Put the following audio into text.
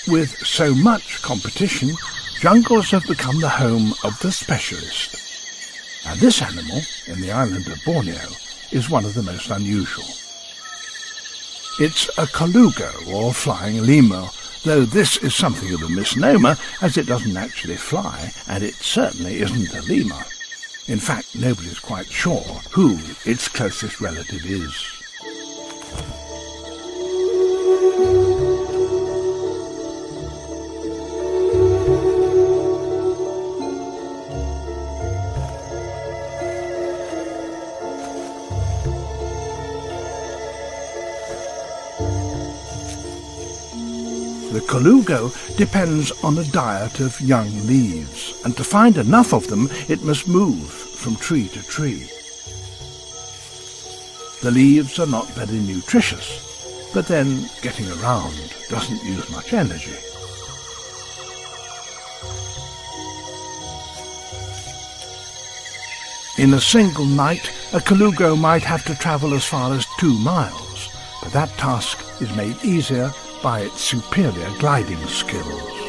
With so much competition, jungles have become the home of the specialist. Now this animal, in the island of Borneo, is one of the most unusual. It's a colugo, or flying lemur, though this is something of a misnomer, as it doesn't actually fly, and it certainly isn't a lemur. In fact, nobody's quite sure who its closest relative is. The colugo depends on a diet of young leaves, and to find enough of them it must move from tree to tree. The leaves are not very nutritious, but then getting around doesn't use much energy. In a single night, a colugo might have to travel as far as 2 miles, but that task is made easier by its superior gliding skills.